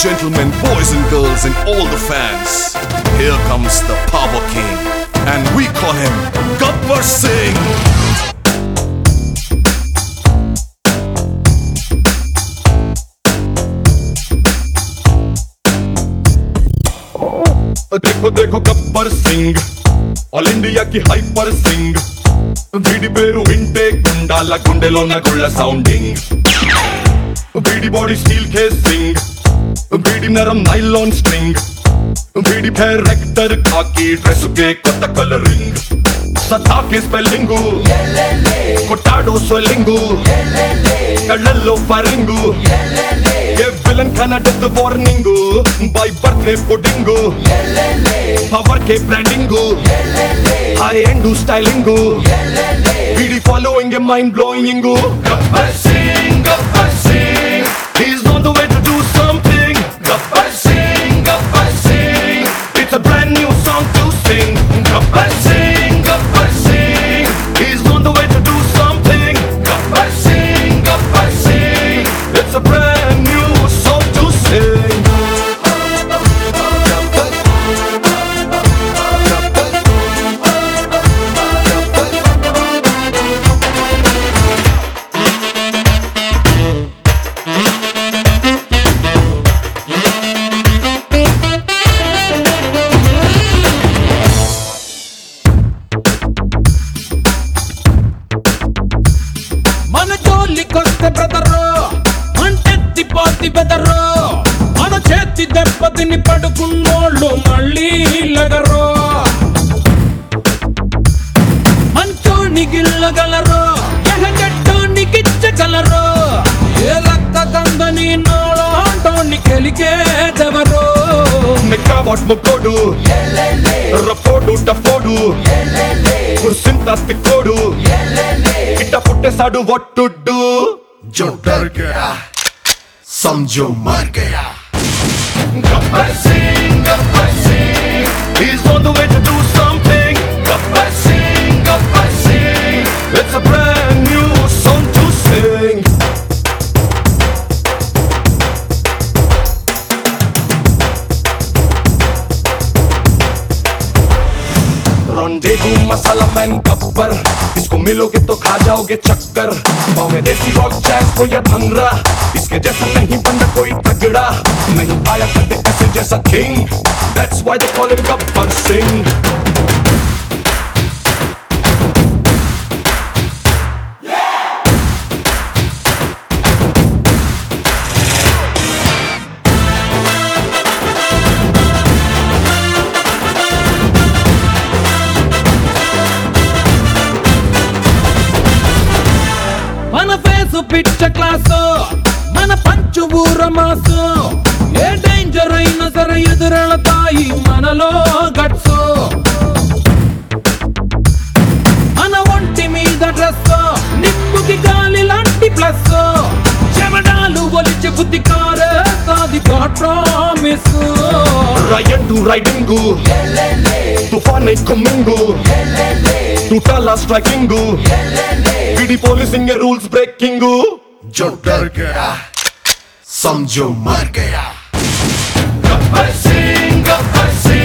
gentlemen, boys and girls, and all the fans, here comes the Power King, and we call him Gabbar Singh. देखो देखो Gabbar Singh all India की hyper Singh వీడి పేరు వింటే గుండాల గుండెలోన గుళ్ళ sounding వీడి బాడీ స్టీల్ కేసింగ్ వీడి నరం నైలాన్ స్ట్రింగ్ వీడి క్యారెక్టర్ కాకి డ్రెస్ కే కొత్త కలరింగ్ సతా కే స్పెల్లింగ్ కొట్టాడో స్వెల్లింగ్ కళ్ళల్లో ఫరింగ్ ఏ విలన్ కన్నా death warning by birthday pudding power కే బ్రాండింగ్ హై ఎండ్ స్టైలింగ్ వీడి ఫాలోయింగ్ ఏ mind blowing Gabbar Singh he's on the way to do something Gabbar Singh it's a brand new song to sing Gabbar Singh he's on the way to do something Gabbar Singh it's a brand new song to sing మన జోలికొస్తే brother అంటెత్తి పోతి బెదరు మన చేతి దెబ్బతిని పడుకున్నోళ్ళు మళ్ళీ లగరు మంచోని గిల్లగలరు ఎహగట్టోని గిచ్చగలరు ఏ రక్త కందని నోళంటోని కెలికేదెవరు Nekavot mokodu Rapodu tafodu Kursinta tikodu Kita putte sadu what to do जो डर गया समझो मर गया Gabbar Singh He's on the way to do something Gabbar Singh It's a brand new song to sing Rendezvous masala man Gabbar इसको मिलोगे तो खा जाओगे चक्कर पाँव में देसी रॉक जैज को या भंगड़ा इसके जैसा नहीं बंदा कोई तगड़ा नहीं आया कभी ऐसे जैसा king That's why they call him Gabbar Singh మన ఫేసు పిచ్చ క్లాసు మన పంచు ఊర మాసు ఏ డేంజర్ అయినా సరే ఎదురెళతాయి మనలో గట్స్ మన ఒంటి మీద డ్రెస్ నిప్పుకి గాలి లాంటి ప్లస్ చెమడాలు ఒలిచి బుద్ధి కారే సాది ప్రామిస్ Ryan to riding तूफान coming टूटाला striking बीडी policing rules breaking जो डर गया समझो मर गया Gabbar Singh